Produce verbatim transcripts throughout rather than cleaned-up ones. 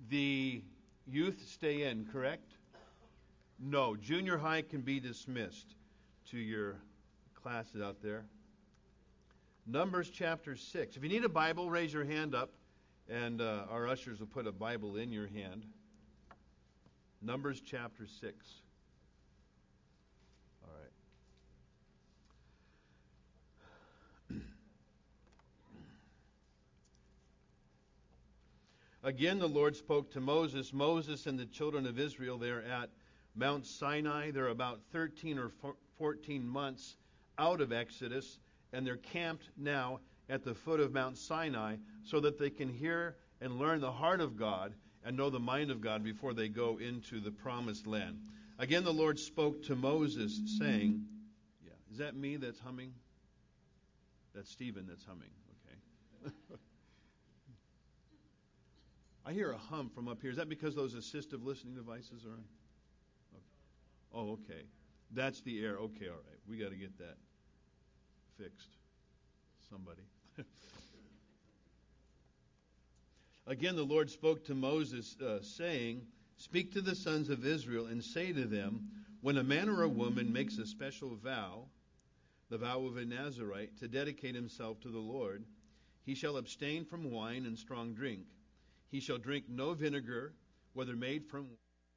The youth stay in, correct? No, junior high can be dismissed to your classes out there. Numbers chapter six. If you need a Bible, raise your hand up, and uh, our ushers will put a Bible in your hand. Numbers chapter six. All right. Again, the Lord spoke to Moses. Moses and the children of Israel, they're at Mount Sinai. They're about thirteen or fourteen months out of Exodus, and they're camped now at the foot of Mount Sinai so that they can hear and learn the heart of God and know the mind of God before they go into the promised land. Again, the Lord spoke to Moses, saying, yeah, is that me that's humming? That's Stephen that's humming. Okay. I hear a hum from up here. Is that because those assistive listening devices are on? Okay. Oh, okay. That's the air. Okay, all right. We got to get that fixed. Somebody. Again, the Lord spoke to Moses, uh, saying, speak to the sons of Israel and say to them, when a man or a woman makes a special vow, the vow of a Nazirite, to dedicate himself to the Lord, he shall abstain from wine and strong drink. He shall drink no vinegar, whether made from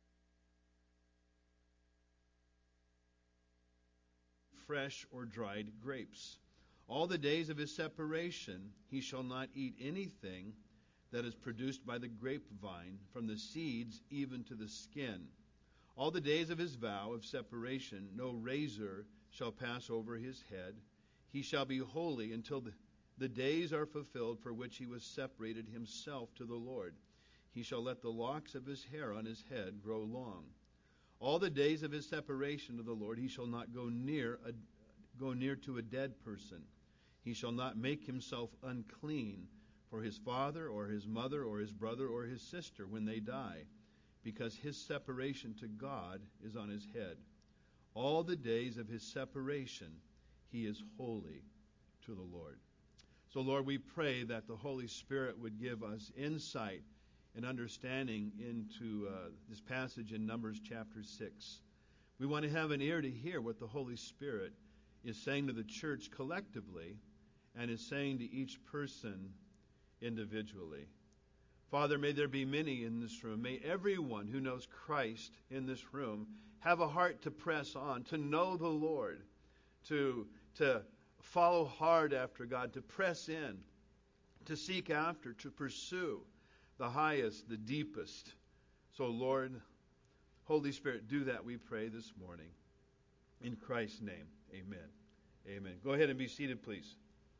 fresh or dried grapes. All the days of his separation he shall not eat anything that is produced by the grapevine, from the seeds even to the skin. All the days of his vow of separation no razor shall pass over his head. He shall be holy until the, the days are fulfilled for which he was separated himself to the Lord. He shall let the locks of his hair on his head grow long. All the days of his separation to the Lord he shall not go near a, go near to a dead person. He shall not make himself unclean for his father or his mother or his brother or his sister when they die, because his separation to God is on his head. All the days of his separation he is holy to the Lord. So, Lord, we pray that the Holy Spirit would give us insight and understanding into uh, this passage in Numbers chapter six. We want to have an ear to hear what the Holy Spirit is saying to the church collectively and is saying to each person individually. Father, may there be many in this room. May everyone who knows Christ in this room have a heart to press on, to know the Lord, to, to follow hard after God, to press in, to seek after, to pursue the highest, the deepest. So, Lord, Holy Spirit, do that, we pray this morning. In Christ's name, amen. Amen. Go ahead and be seated, please.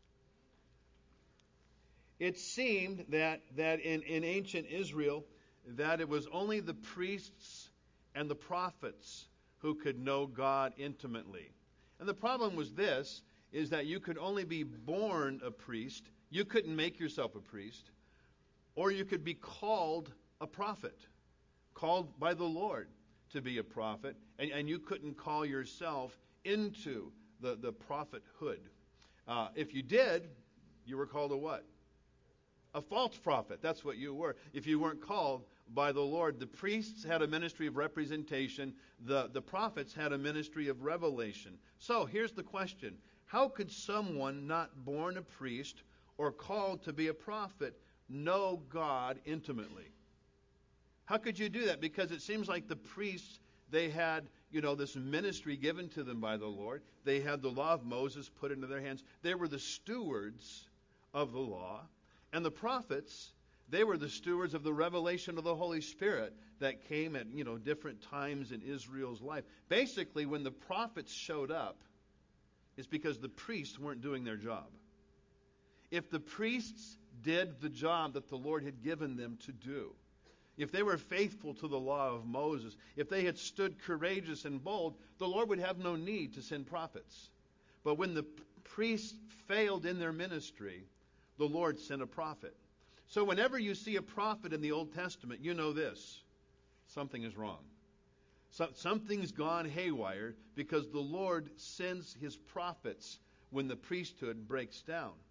It seemed that, that in, in ancient Israel, that it was only the priests and the prophets who could know God intimately. And the problem was this, is that you could only be born a priest. You couldn't make yourself a priest. Or you could be called a prophet, called by the Lord to be a prophet, and, and you couldn't call yourself into the, the prophethood. Uh, if you did, you were called a what? A false prophet. That's what you were. If you weren't called by the Lord. The priests had a ministry of representation. The, the prophets had a ministry of revelation. So here's the question. How could someone not born a priest or called to be a prophet know God intimately? How could you do that? Because it seems like the priests, they had, you know, this ministry given to them by the Lord. They had the law of Moses put into their hands. They were the stewards of the law. And the prophets, they were the stewards of the revelation of the Holy Spirit that came at, you know, different times in Israel's life. Basically, when the prophets showed up, it's because the priests weren't doing their job. If the priests did the job that the Lord had given them to do, if they were faithful to the law of Moses, if they had stood courageous and bold, the Lord would have no need to send prophets. But when the priests failed in their ministry, the Lord sent a prophet. So whenever you see a prophet in the Old Testament, you know this. Something is wrong. So, something's gone haywire because the Lord sends his prophets when the priesthood breaks down.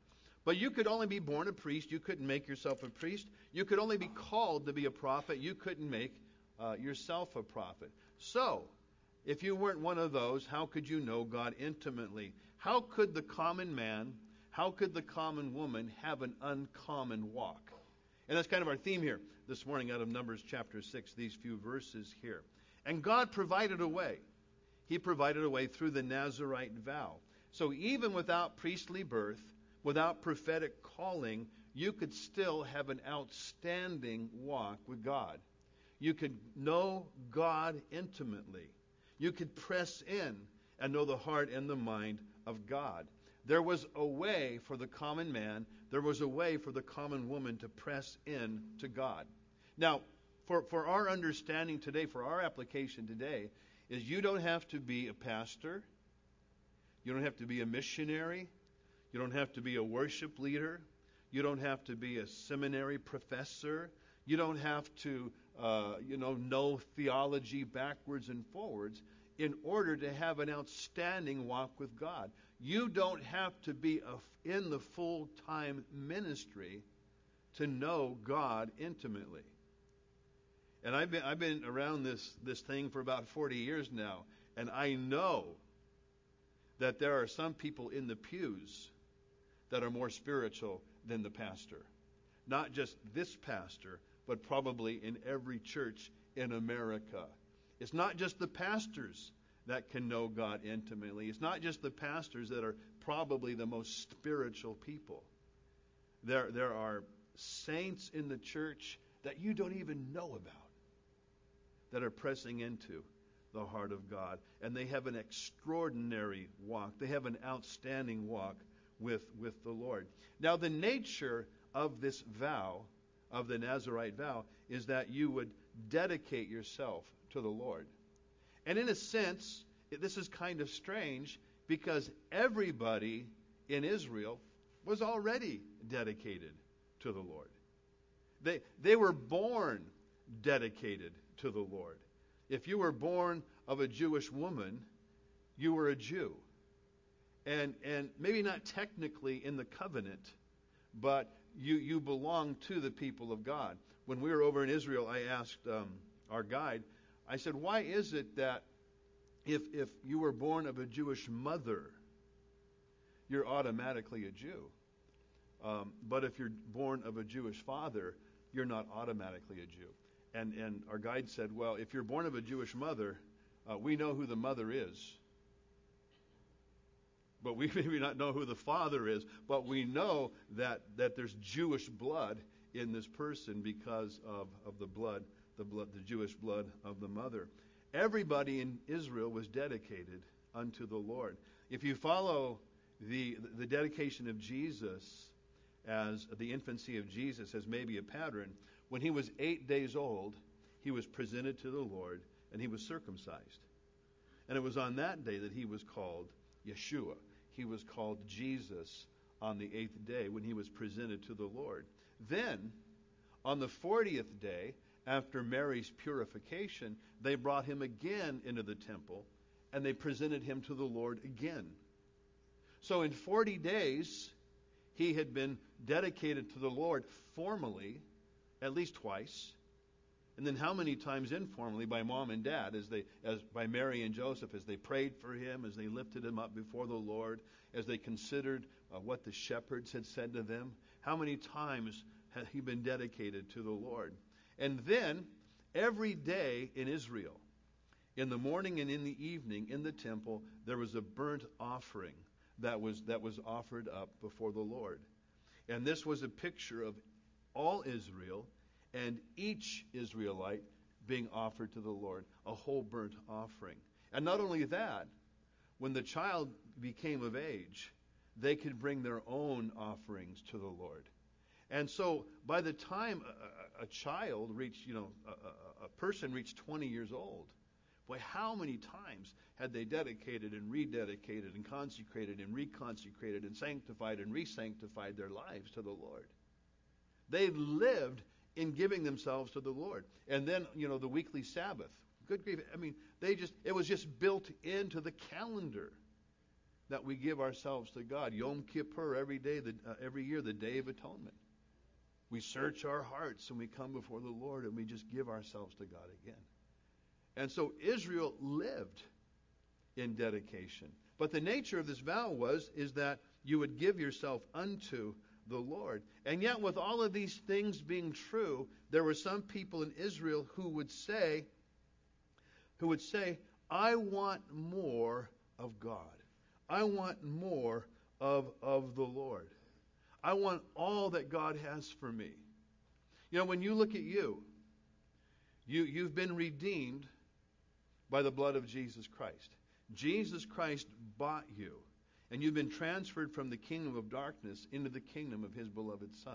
But you could only be born a priest. You couldn't make yourself a priest. You could only be called to be a prophet. You couldn't make uh, yourself a prophet. So, if you weren't one of those, how could you know God intimately? How could the common man, how could the common woman have an uncommon walk? And that's kind of our theme here this morning out of Numbers chapter six, these few verses here. And God provided a way. He provided a way through the Nazirite vow. So even without priestly birth, without prophetic calling, you could still have an outstanding walk with God. You could know God intimately. You could press in and know the heart and the mind of God. There was a way for the common man, there was a way for the common woman to press in to God. Now, for, for our understanding today, for our application today, is you don't have to be a pastor. You don't have to be a missionary. You don't have to be a worship leader. You don't have to be a seminary professor. You don't have to, uh, you know, know theology backwards and forwards in order to have an outstanding walk with God. You don't have to be a, in the full-time ministry to know God intimately. And I've been I've been around this this thing for about forty years now, and I know that there are some people in the pews that are more spiritual than the pastor. Not just this pastor, but probably in every church in America. It's not just the pastors that can know God intimately. It's not just the pastors that are probably the most spiritual people. There, there are saints in the church that you don't even know about that are pressing into the heart of God. And they have an extraordinary walk. They have an outstanding walk with, with the Lord. Now, the nature of this vow, of the Nazirite vow, is that you would dedicate yourself to the Lord. And in a sense, this is kind of strange because everybody in Israel was already dedicated to the Lord. They, they were born dedicated to the Lord. If you were born of a Jewish woman, you were a Jew. And and maybe not technically in the covenant, but you, you belong to the people of God. When we were over in Israel, I asked um, our guide, I said, why is it that if if you were born of a Jewish mother, you're automatically a Jew? Um, but if you're born of a Jewish father, you're not automatically a Jew. And and our guide said, well, if you're born of a Jewish mother, uh, we know who the mother is. But we maybe not know who the father is, but we know that, that there's Jewish blood in this person because of, of the blood, the blood, the Jewish blood of the mother. Everybody in Israel was dedicated unto the Lord. If you follow the the dedication of Jesus as the infancy of Jesus as maybe a pattern, when he was eight days old, he was presented to the Lord and he was circumcised. And it was on that day that he was called Yeshua. He was called Jesus on the eighth day when he was presented to the Lord. Then, on the fortieth day, after Mary's purification, they brought him again into the temple and they presented him to the Lord again. So in forty days, he had been dedicated to the Lord formally at least twice. And then how many times informally by mom and dad, as they, as by Mary and Joseph, as they prayed for him, as they lifted him up before the Lord, as they considered uh, what the shepherds had said to them. How many times had he been dedicated to the Lord? And then every day in Israel, in the morning and in the evening in the temple, there was a burnt offering that was that was offered up before the Lord. And this was a picture of all Israel and each Israelite being offered to the Lord, a whole burnt offering. And not only that, when the child became of age, they could bring their own offerings to the Lord. And so by the time a, a, a child reached, you know, a, a, a person reached twenty years old, boy, how many times had they dedicated and rededicated and consecrated and reconsecrated and sanctified and re-sanctified their lives to the Lord? They lived in giving themselves to the Lord. And then, you know, the weekly Sabbath. Good grief. I mean, they just, it was just built into the calendar. that we give ourselves to God. Yom Kippur, every day, the, uh, every year, the Day of Atonement. We search our hearts and we come before the Lord and we just give ourselves to God again. And so Israel lived in dedication. But the nature of this vow was, is that you would give yourself unto the Lord. And yet with all of these things being true, there were some people in Israel who would say, who would say, I want more of God. I want more of, of the Lord. I want all that God has for me. You know, when you look at you, you you've been redeemed by the blood of Jesus Christ. Jesus Christ bought you, and you've been transferred from the kingdom of darkness into the kingdom of his beloved Son.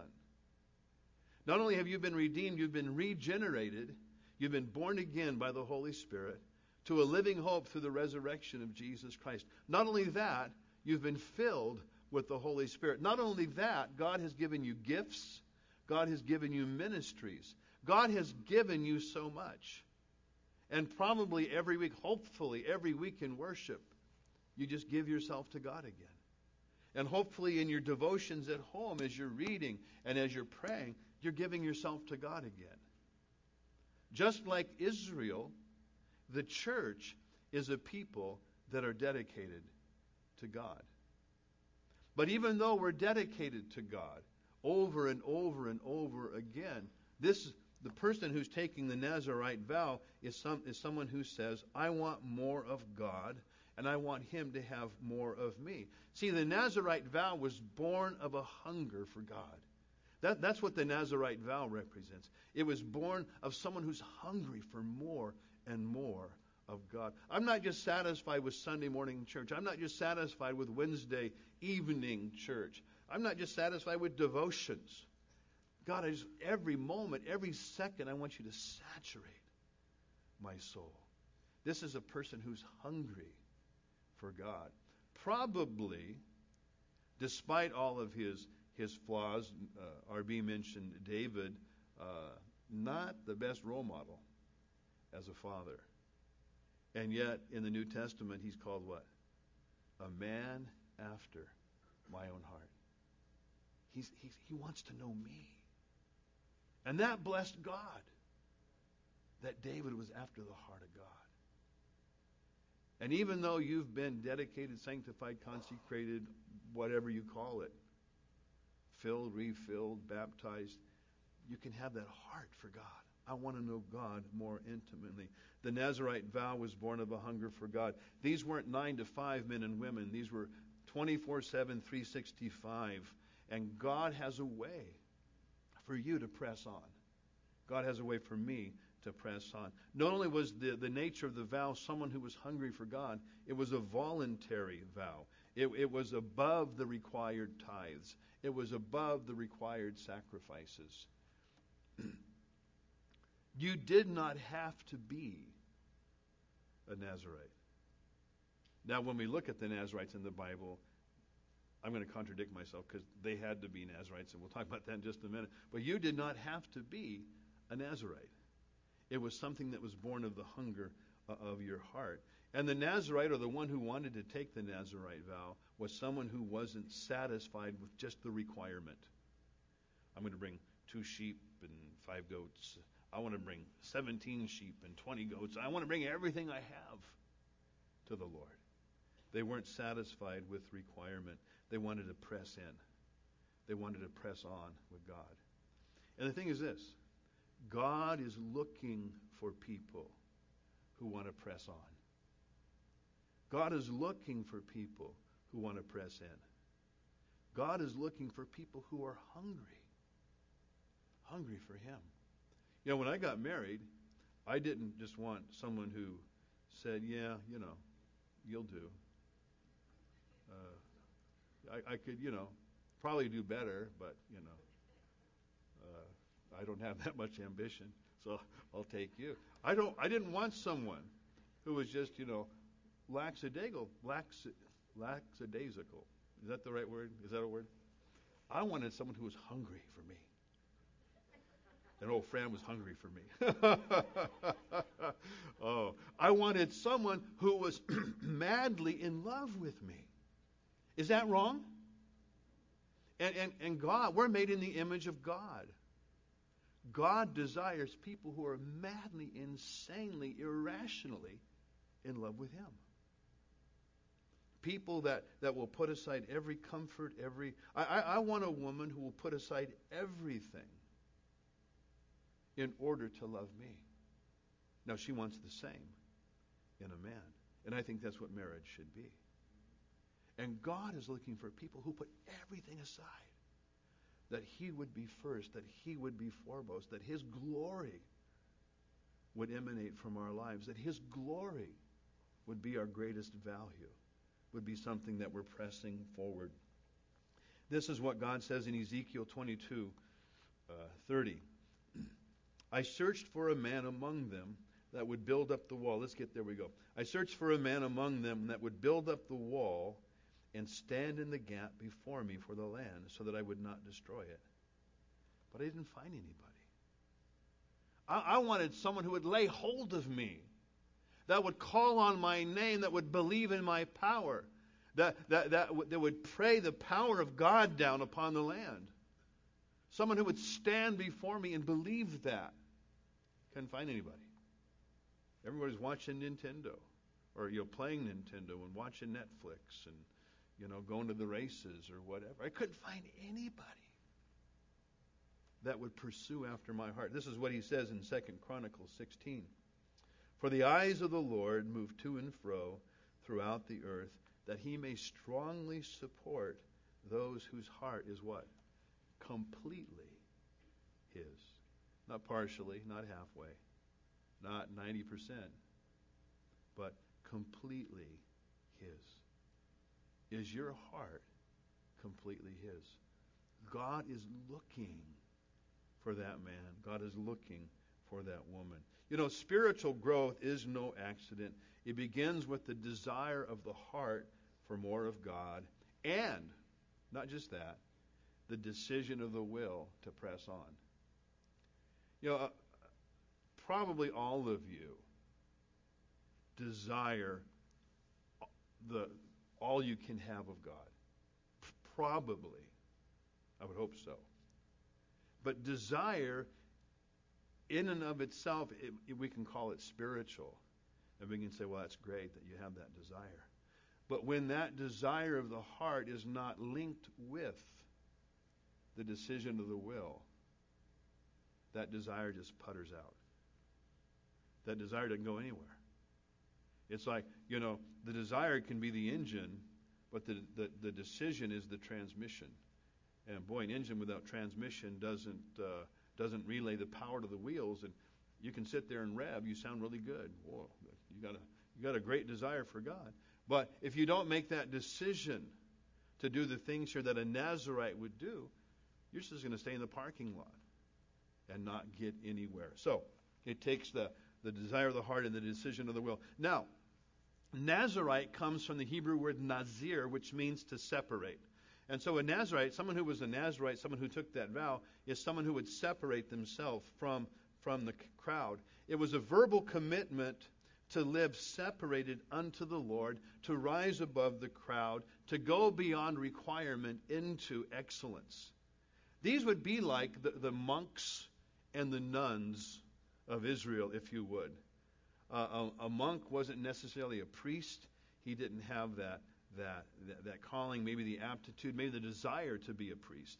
Not only have you been redeemed, you've been regenerated, you've been born again by the Holy Spirit to a living hope through the resurrection of Jesus Christ. Not only that, you've been filled with the Holy Spirit. Not only that, God has given you gifts, God has given you ministries. God has given you so much. And probably every week, hopefully every week in worship, you just give yourself to God again. And hopefully in your devotions at home, as you're reading and as you're praying, you're giving yourself to God again. Just like Israel, the church is a people that are dedicated to God. But even though we're dedicated to God over and over and over again, this the person who's taking the Nazirite vow is some is someone who says, I want more of God, and I want him to have more of me. See, the Nazirite vow was born of a hunger for God. That, that's what the Nazirite vow represents. It was born of someone who's hungry for more and more of God. I'm not just satisfied with Sunday morning church. I'm not just satisfied with Wednesday evening church. I'm not just satisfied with devotions. God, I just, every moment, every second, I want you to saturate my soul. This is a person who's hungry for God. Probably, despite all of his his flaws, uh, R B mentioned David, uh, not the best role model as a father. And yet, in the New Testament, he's called what? A man after my own heart. He's, he's, he wants to know me. And that blessed God, that David was after the heart of God. And even though you've been dedicated, sanctified, consecrated, whatever you call it, filled, refilled, baptized, you can have that heart for God. I want to know God more intimately. The Nazirite vow was born of a hunger for God. These weren't nine to five men and women. These were twenty-four seven, three sixty-five. And God has a way for you to press on. God has a way for me to press on. Not only was the, the nature of the vow someone who was hungry for God, it was a voluntary vow. It, it was above the required tithes. It was above the required sacrifices. You did not have to be a Nazirite. Now, when we look at the Nazirites in the Bible, I'm going to contradict myself because they had to be Nazirites, and we'll talk about that in just a minute. But you did not have to be a Nazirite. It was something that was born of the hunger uh, of your heart. And the Nazirite, or the one who wanted to take the Nazirite vow, was someone who wasn't satisfied with just the requirement. I'm going to bring two sheep and five goats. I want to bring seventeen sheep and twenty goats. I want to bring everything I have to the Lord. They weren't satisfied with requirement. They wanted to press in. They wanted to press on with God. And the thing is this, God is looking for people who want to press on. God is looking for people who want to press in. God is looking for people who are hungry. Hungry for Him. You know, when I got married, I didn't just want someone who said, yeah, you know, you'll do. Uh, I, I could, you know, probably do better, but, you know, uh, I don't have that much ambition, so I'll take you. I don't. I didn't want someone who was just, you know, lackadaisical. Lax, lackadaisical. Is that the right word? Is that a word? I wanted someone who was hungry for me. And old Fran was hungry for me. Oh, I wanted someone who was madly in love with me. Is that wrong? And, and, and God, we're made in the image of God. God desires people who are madly, insanely, irrationally in love with Him. People that, that will put aside every comfort, every... I, I, I want a woman who will put aside everything in order to love me. Now, she wants the same in a man. And I think that's what marriage should be. And God is looking for people who put everything aside. That He would be first, that He would be foremost, that His glory would emanate from our lives, that His glory would be our greatest value, would be something that we're pressing forward. This is what God says in Ezekiel twenty-two, uh, thirty. I searched for a man among them that would build up the wall. Let's get there we go. I searched for a man among them that would build up the wall and stand in the gap before me for the land so that I would not destroy it. But I didn't find anybody. I, I wanted someone who would lay hold of me, that would call on my name, that would believe in my power, that, that, that, w- that would pray the power of God down upon the land. Someone who would stand before me and believe that. Couldn't find anybody. Everybody's watching Nintendo, or you know, playing Nintendo and watching Netflix and you know, going to the races or whatever. I couldn't find anybody that would pursue after my heart. This is what he says in Second Chronicles sixteen. For the eyes of the Lord move to and fro throughout the earth, that He may strongly support those whose heart is what? Completely His. Not partially, not halfway, not ninety percent, but completely His. Is your heart completely His? God is looking for that man. God is looking for that woman. You know, spiritual growth is no accident. It begins with the desire of the heart for more of God, and, not just that, the decision of the will to press on. You know, uh, probably all of you desire the all you can have of God. Probably. I would hope so. But desire, in and of itself, it, it, we can call it spiritual. And we can say, well, that's great that you have that desire. But when that desire of the heart is not linked with the decision of the will, that desire just putters out. That desire doesn't go anywhere. It's like, you know, the desire can be the engine, but the, the, the decision is the transmission. And boy, an engine without transmission doesn't uh, doesn't relay the power to the wheels. And you can sit there and rev. You sound really good. Whoa, you got a you got a great desire for God. But if you don't make that decision to do the things here that a Nazirite would do, you're just going to stay in the parking lot and not get anywhere. So it takes the the desire of the heart and the decision of the will. Now, Nazirite comes from the Hebrew word nazir, which means to separate. And so a Nazirite, someone who was a Nazirite, someone who took that vow, is someone who would separate themselves from, from the crowd. It was a verbal commitment to live separated unto the Lord, to rise above the crowd, to go beyond requirement into excellence. These would be like the, the monks and the nuns of Israel, if you would. Uh, a, a monk wasn't necessarily a priest. He didn't have that, that that that calling, maybe the aptitude, maybe the desire to be a priest.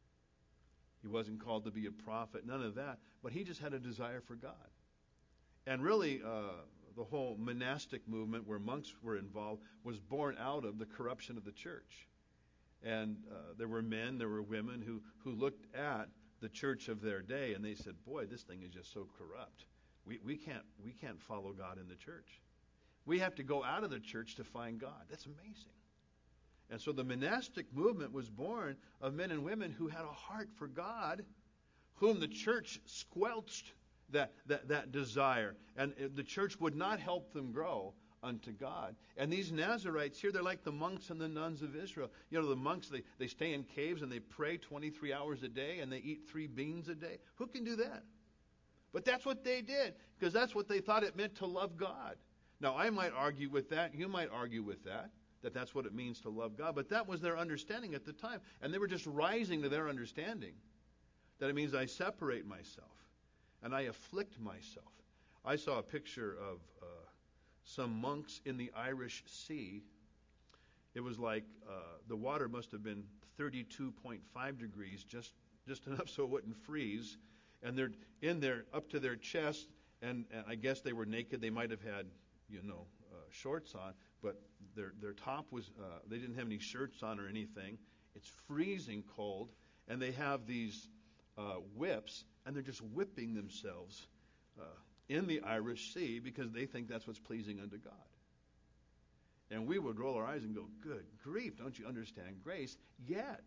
He wasn't called to be a prophet, none of that. But he just had a desire for God. And really, uh, the whole monastic movement where monks were involved was born out of the corruption of the church. And uh, there were men, there were women who, who looked at the church of their day, and they said, boy, this thing is just so corrupt. We we can't we can't follow God in the church. We have to go out of the church to find God. That's amazing. And so the monastic movement was born of men and women who had a heart for God, whom the church squelched that that, that desire. And the church would not help them grow unto God. And these Nazirites here, they're like the monks and the nuns of Israel. You know, the monks, they, they stay in caves and they pray twenty-three hours a day and they eat three beans a day. Who can do that? But that's what they did, because that's what they thought it meant to love God. Now, I might argue with that. You might argue with that. that that's what it means to love God. But that was their understanding at the time. And they were just rising to their understanding that it means I separate myself and I afflict myself. I saw a picture of uh, some monks in the Irish Sea. It was like uh, the water must have been thirty-two point five degrees, just, just enough so it wouldn't freeze. And they're in there up to their chest, and, and I guess they were naked. They might have had, you know, uh, shorts on, but their their top was, uh, they didn't have any shirts on or anything. It's freezing cold, and they have these uh, whips, and they're just whipping themselves uh, in the Irish Sea because they think that's what's pleasing unto God. And we would roll our eyes and go, good grief, don't you understand grace? Yet,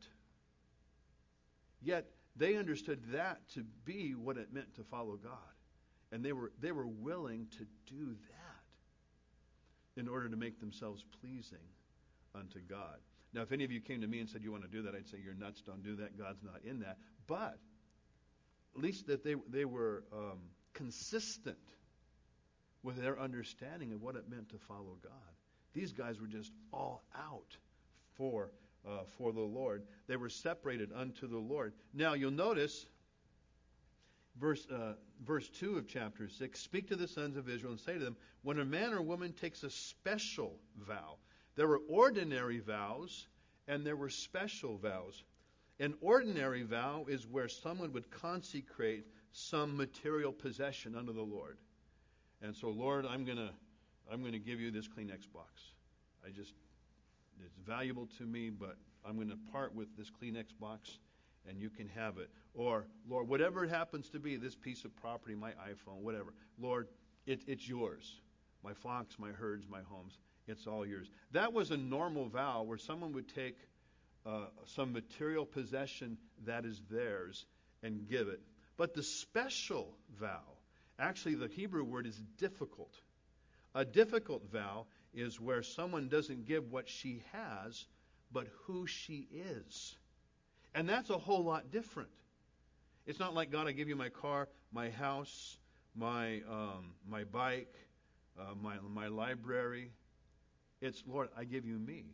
yet they understood that to be what it meant to follow God. And they were they were willing to do that in order to make themselves pleasing unto God. Now, if any of you came to me and said you want to do that, I'd say you're nuts, don't do that, God's not in that. But at least that they they were um, consistent with their understanding of what it meant to follow God. These guys were just all out for uh, for the Lord. They were separated unto the Lord. Now you'll notice verse uh, verse two of chapter six. Speak to the sons of Israel and say to them, when a man or woman takes a special vow. There were ordinary vows and there were special vows. An ordinary vow is where someone would consecrate some material possession unto the Lord. And so, Lord, I'm gonna I'm going to give you this Kleenex box. I just, it's valuable to me, but I'm going to part with this Kleenex box, and you can have it. Or, Lord, whatever it happens to be, this piece of property, my iPhone, whatever. Lord, it, it's yours. My flocks, my herds, my homes, it's all yours. That was a normal vow where someone would take uh, some material possession that is theirs and give it. But the special vow, actually the Hebrew word is difficult. A difficult vow is where someone doesn't give what she has, but who she is. And that's a whole lot different. It's not like, God, I give you my car, my house, my um, my bike, uh, my my library. It's, Lord, I give you me.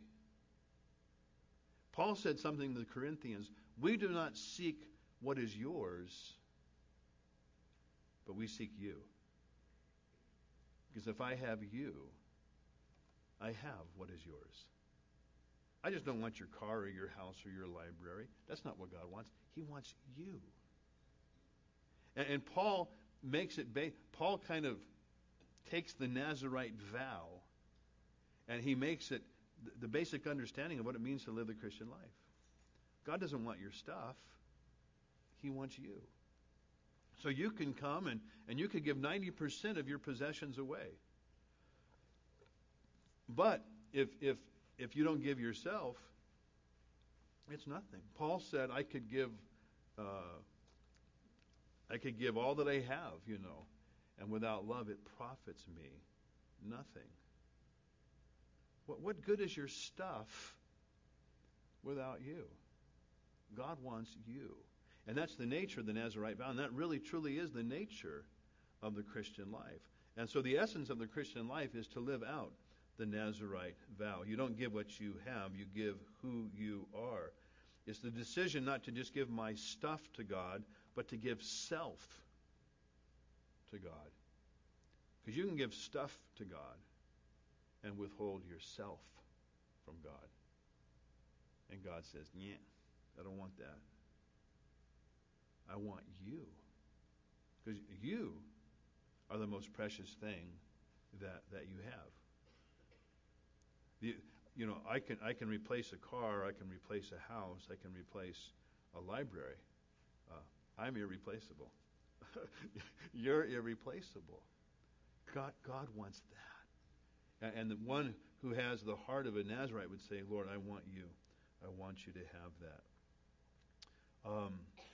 Paul said something to the Corinthians. We do not seek what is yours, but we seek you. Because if I have you, I have what is yours. I just don't want your car or your house or your library. That's not what God wants. He wants you. And, and Paul makes it, ba- Paul kind of takes the Nazirite vow and he makes it th- the basic understanding of what it means to live the Christian life. God doesn't want your stuff. He wants you. So you can come and, and you could give ninety percent of your possessions away. But if if if you don't give yourself, it's nothing. Paul said, I could give uh, I could give all that I have, you know, and without love it profits me nothing. What what good is your stuff without you? God wants you. And that's the nature of the Nazirite vow. And that really, truly is the nature of the Christian life. And so the essence of the Christian life is to live out the Nazirite vow. You don't give what you have. You give who you are. It's the decision not to just give my stuff to God, but to give self to God. Because you can give stuff to God and withhold yourself from God. And God says, yeah, I don't want that. I want you. Because you are the most precious thing that, that you have. You, you know, I can I can replace a car, I can replace a house, I can replace a library. Uh, I'm irreplaceable. You're irreplaceable. God God wants that. And, and the one who has the heart of a Nazirite would say, Lord, I want you. I want you to have that. Um,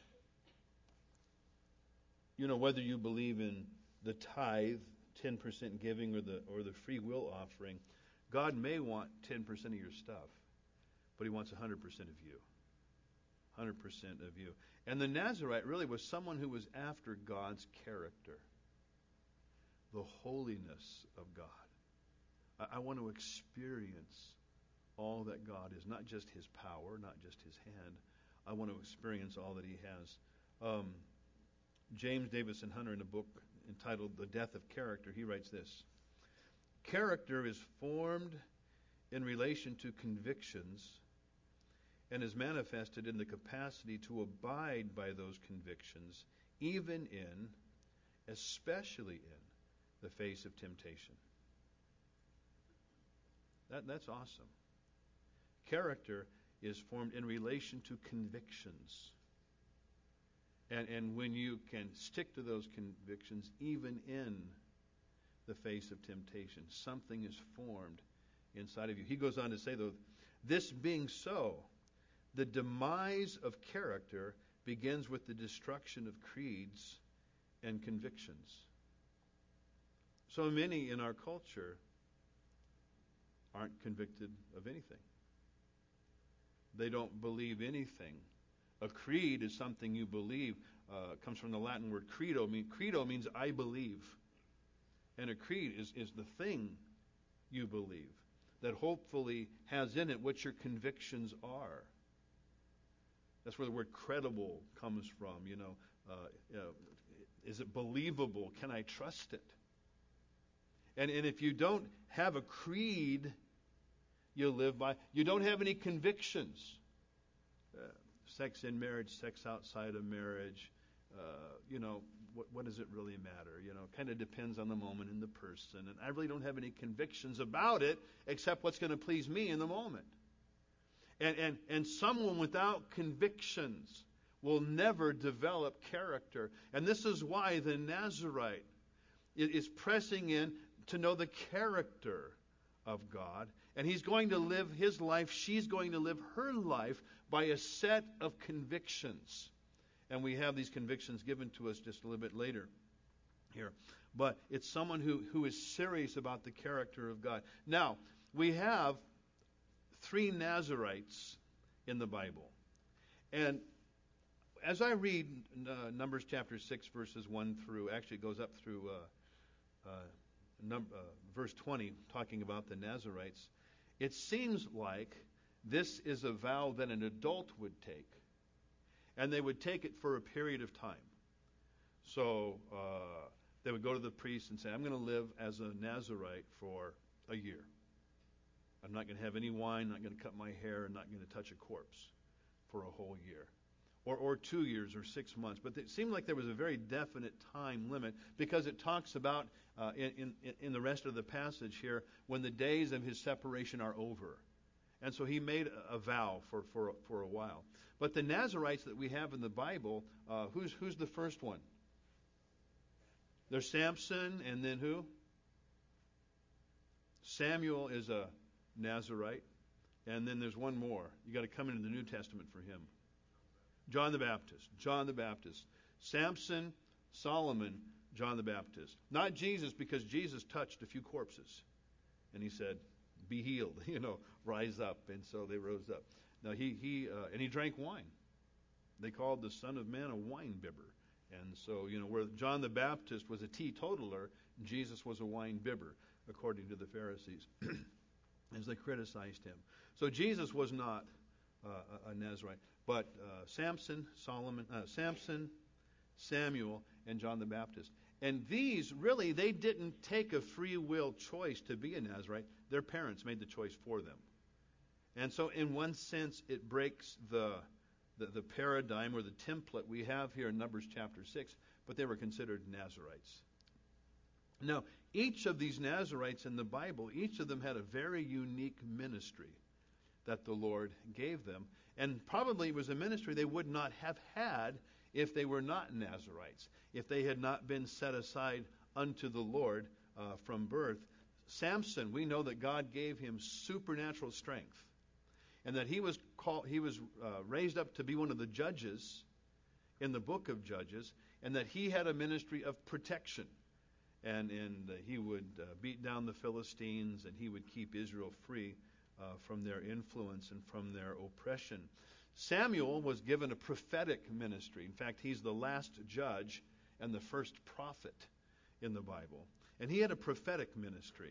You know, whether you believe in the tithe, ten percent giving, or the or the free will offering, God may want ten percent of your stuff, but He wants one hundred percent of you. one hundred percent of you. And the Nazirite really was someone who was after God's character, the holiness of God. I, I want to experience all that God is, not just his power, not just his hand. I want to experience all that he has. Um, James Davison Hunter, in a book entitled The Death of Character, he writes this: character is formed in relation to convictions and is manifested in the capacity to abide by those convictions, even in, especially in, the face of temptation. That, that's awesome. Character is formed in relation to convictions. And, and when you can stick to those convictions, even in the face of temptation, something is formed inside of you. He goes on to say, though, this being so, the demise of character begins with the destruction of creeds and convictions. So many in our culture aren't convicted of anything. They don't believe anything. A creed is something you believe. Uh, it comes from the Latin word credo. Mean, credo means I believe. And a creed is, is the thing you believe that hopefully has in it what your convictions are. That's where the word credible comes from. You know, uh, you know, is it believable? Can I trust it? And, and if you don't have a creed you live by, you don't have any convictions. Uh, sex in marriage, sex outside of marriage, uh, you know, what, what does it really matter? You know, kind of depends on the moment and the person. And I really don't have any convictions about it except what's going to please me in the moment. And, and, and someone without convictions will never develop character. And this is why the Nazirite is pressing in to know the character of God. And he's going to live his life, she's going to live her life by a set of convictions. And we have these convictions given to us just a little bit later here. But it's someone who, who is serious about the character of God. Now, we have three Nazirites in the Bible. And as I read uh, Numbers chapter six, verses one through, actually it goes up through uh, uh, num- uh, verse twenty, talking about the Nazirites, it seems like this is a vow that an adult would take. And they would take it for a period of time. So uh, they would go to the priest and say, I'm going to live as a Nazirite for a year. I'm not going to have any wine, not going to cut my hair, and not going to touch a corpse for a whole year. Or, or two years or six months. But it seemed like there was a very definite time limit because it talks about uh, in, in, in the rest of the passage here when the days of his separation are over. And so he made a, a vow for, for, for a while. But the Nazirites that we have in the Bible, uh, who's, who's the first one? There's Samson, and then who? Samuel is a Nazirite. And then there's one more. You got to come into the New Testament for him. John the Baptist. John the Baptist. Samson, Solomon, John the Baptist. Not Jesus, because Jesus touched a few corpses. And he said, be healed, you know, rise up. And so they rose up. Now he, he uh, and he drank wine. They called the Son of Man a wine bibber. And so, you know, where John the Baptist was a teetotaler, Jesus was a wine bibber, according to the Pharisees, as they criticized him. So Jesus was not uh, a Nazirite, but uh, Samson, Solomon, uh, Samson, Samuel, and John the Baptist. And these, really, they didn't take a free will choice to be a Nazirite. Their parents made the choice for them. And so, in one sense, it breaks the, the, the paradigm or the template we have here in Numbers chapter six, but they were considered Nazirites. Now, each of these Nazirites in the Bible, each of them had a very unique ministry that the Lord gave them. And probably it was a ministry they would not have had if they were not Nazirites, if they had not been set aside unto the Lord uh, from birth. Samson, we know that God gave him supernatural strength, and that he was called, he was uh, raised up to be one of the judges in the book of Judges, and that he had a ministry of protection. And, and uh, he would uh, beat down the Philistines, and he would keep Israel free uh, from their influence and from their oppression. Samuel was given a prophetic ministry. In fact, he's the last judge and the first prophet in the Bible. And he had a prophetic ministry.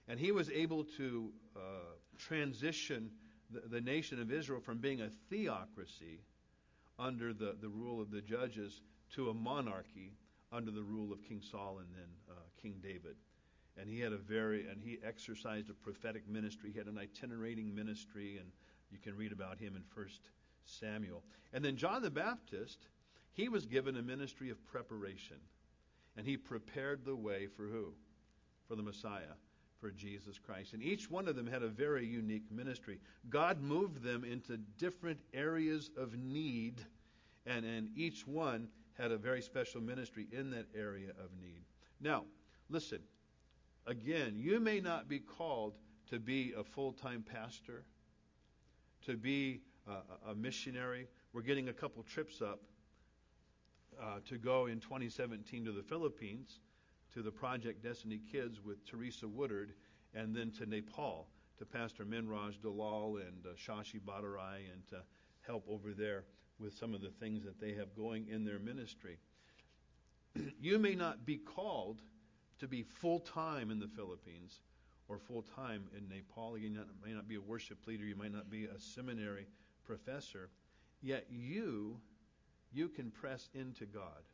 And he was able to uh, transition the, the nation of Israel from being a theocracy under the, the rule of the judges to a monarchy under the rule of King Saul and then uh, King David. And he had a very, and he exercised a prophetic ministry. He had an itinerating ministry, and you can read about him in First Samuel. And then John the Baptist, he was given a ministry of preparation. And he prepared the way for who? For the Messiah, for Jesus Christ. And each one of them had a very unique ministry. God moved them into different areas of need, and, and each one had a very special ministry in that area of need. Now, listen, again, you may not be called to be a full-time pastor, to be a, a missionary. We're getting a couple trips up uh, to go in twenty seventeen to the Philippines, to the Project Destiny Kids with Teresa Woodard, and then to Nepal, to Pastor Minraj Dalal and uh, Shashi Badarai, and to help over there with some of the things that they have going in their ministry. You may not be called to be full-time in the Philippines or full-time in Nepal. You may not be a worship leader. You might not be a seminary professor. Yet you, you can press into God.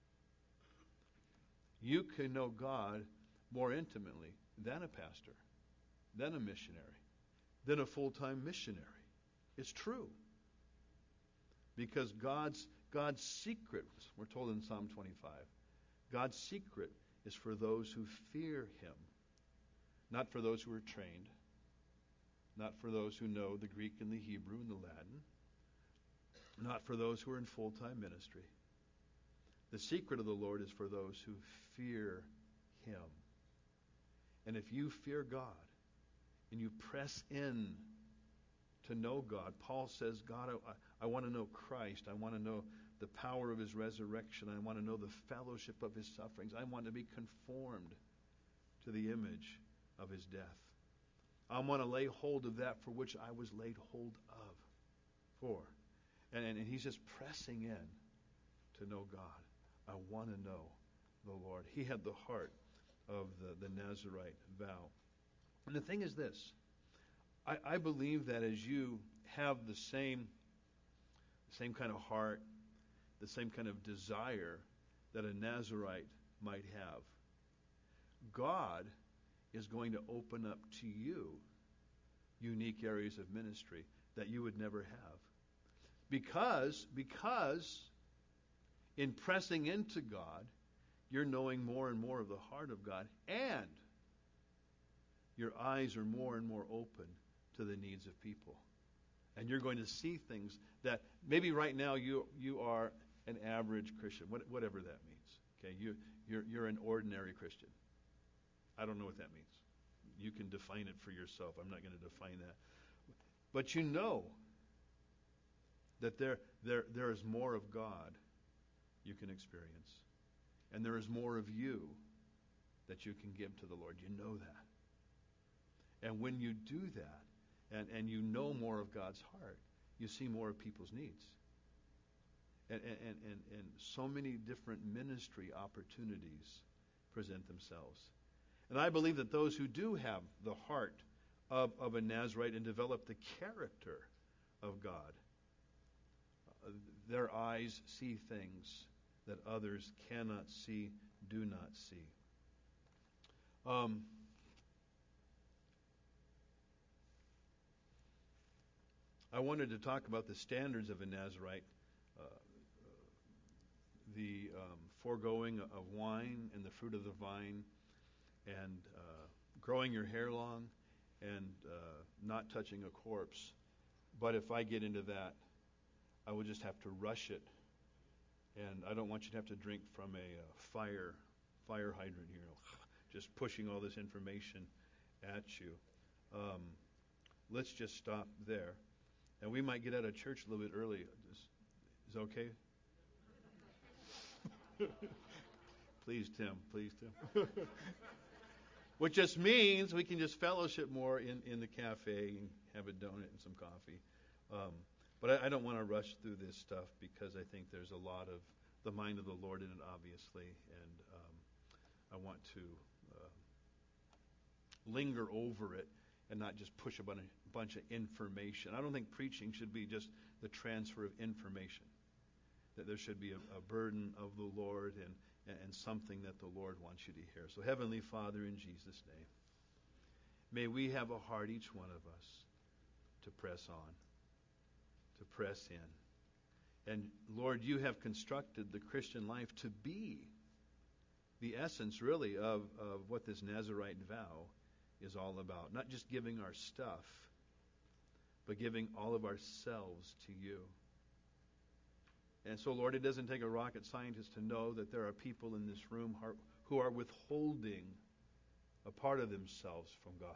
You can know God more intimately than a pastor, than a missionary, than a full-time missionary. It's true. Because God's God's secret, we're told in Psalm twenty-five, God's secret is for those who fear Him, not for those who are trained, not for those who know the Greek and the Hebrew and the Latin, not for those who are in full-time ministry. The secret of the Lord is for those who fear Him. And if you fear God and you press in to know God, Paul says, God, I, I want to know Christ. I want to know the power of His resurrection. I want to know the fellowship of His sufferings. I want to be conformed to the image of His death. I want to lay hold of that for which I was laid hold of. For. And, and, and he's just pressing in to know God. I want to know the Lord. He had the heart of the, the Nazirite vow. And the thing is this. I, I believe that as you have the same, same kind of heart, the same kind of desire that a Nazirite might have, God is going to open up to you unique areas of ministry that you would never have. Because, because in pressing into God, you're knowing more and more of the heart of God, and your eyes are more and more open to the needs of people. And you're going to see things that maybe right now you you are an average Christian, whatever that means. Okay, you you're you're an ordinary Christian. I don't know what that means. You can define it for yourself. I'm not going to define that. But you know that there there there is more of God you can experience. And there is more of you that you can give to the Lord. You know that. And when you do that, and, and you know more of God's heart, you see more of people's needs. And, and, and, and so many different ministry opportunities present themselves. And I believe that those who do have the heart of, of a Nazirite and develop the character of God, uh, their eyes see things that others cannot see, do not see. Um, I wanted to talk about the standards of a Nazirite, uh, the um, foregoing of wine and the fruit of the vine, and uh, growing your hair long, and uh, not touching a corpse. But if I get into that, I would just have to rush it. And I don't want you to have to drink from a uh, fire fire hydrant here, just pushing all this information at you. Um, let's just stop there. And we might get out of church a little bit early. Is, is it okay? Please, Tim. Please, Tim. Which just means we can just fellowship more in, in the cafe and have a donut and some coffee. Um, But I, I don't want to rush through this stuff because I think there's a lot of the mind of the Lord in it, obviously, and um, I want to uh, linger over it and not just push a bunch of information. I don't think preaching should be just the transfer of information. That there should be a, a burden of the Lord and, and something that the Lord wants you to hear. So Heavenly Father, in Jesus' name, may we have a heart, each one of us, to press on, to press in. And Lord, you have constructed the Christian life to be the essence, really, of, of what this Nazirite vow is all about. Not just giving our stuff, but giving all of ourselves to you. And so, Lord, it doesn't take a rocket scientist to know that there are people in this room who are withholding a part of themselves from God.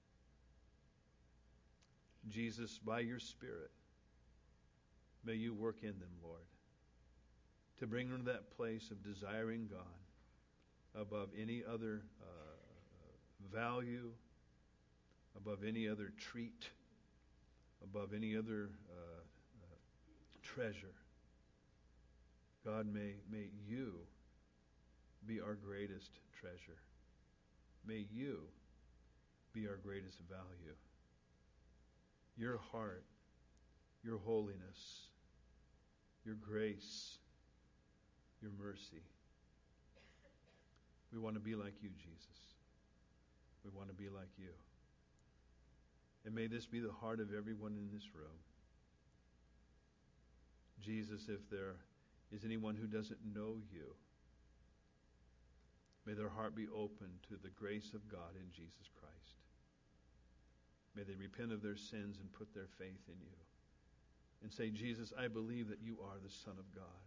Jesus, by your Spirit, may you work in them, Lord, to bring them to that place of desiring God above any other uh, value, above any other treat, above any other uh, uh, treasure. God, may, may you be our greatest treasure. May you be our greatest value. Your heart, your holiness, your grace, your mercy. We want to be like you, Jesus. We want to be like you. And may this be the heart of everyone in this room. Jesus, if there is anyone who doesn't know you, may their heart be open to the grace of God in Jesus Christ. May they repent of their sins and put their faith in you. And say, Jesus, I believe that you are the Son of God.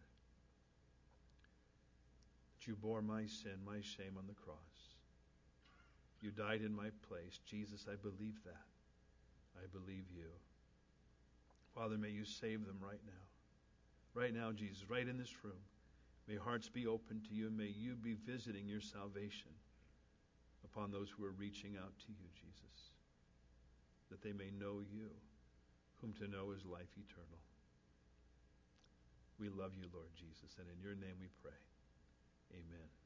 That you bore my sin, my shame on the cross. You died in my place. Jesus, I believe that. I believe you. Father, may you save them right now. Right now, Jesus, right in this room. May hearts be open to you, and may you be visiting your salvation upon those who are reaching out to you, Jesus, that they may know you, whom to know is life eternal. We love you, Lord Jesus, and in your name we pray. Amen.